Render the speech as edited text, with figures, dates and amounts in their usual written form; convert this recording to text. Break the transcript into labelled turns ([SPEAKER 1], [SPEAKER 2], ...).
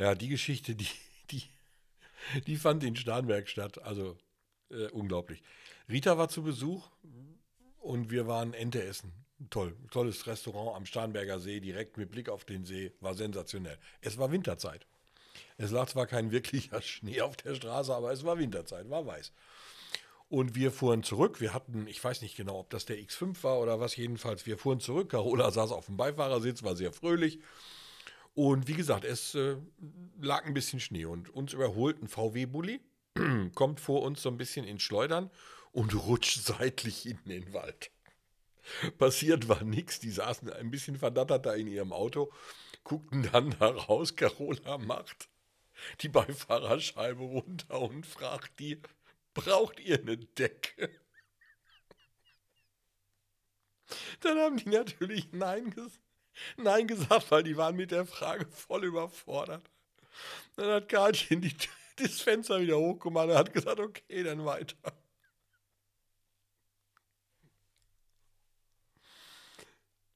[SPEAKER 1] Ja, die Geschichte, die, die fand in Starnberg statt. Also unglaublich. Rita war zu Besuch und wir waren Ente essen. Toll, tolles Restaurant am Starnberger See, direkt mit Blick auf den See, war sensationell. Es war Winterzeit. Es lag zwar kein wirklicher Schnee auf der Straße, aber es war Winterzeit, war weiß. Und wir fuhren zurück. Wir hatten, ich weiß nicht genau, ob das der X5 war oder was, jedenfalls, wir fuhren zurück. Carola saß auf dem Beifahrersitz, war sehr fröhlich. Und wie gesagt, es lag ein bisschen Schnee und uns überholt ein VW-Bully, kommt vor uns so ein bisschen ins Schleudern und rutscht seitlich in den Wald. Passiert war nichts, die saßen ein bisschen verdattert da in ihrem Auto, guckten dann da raus, Carola macht die Beifahrerscheibe runter und fragt die, braucht ihr eine Decke? Dann haben die natürlich Nein gesagt, weil die waren mit der Frage voll überfordert. Dann hat Karlchen das Fenster wieder hochgemacht und hat gesagt, okay, dann weiter.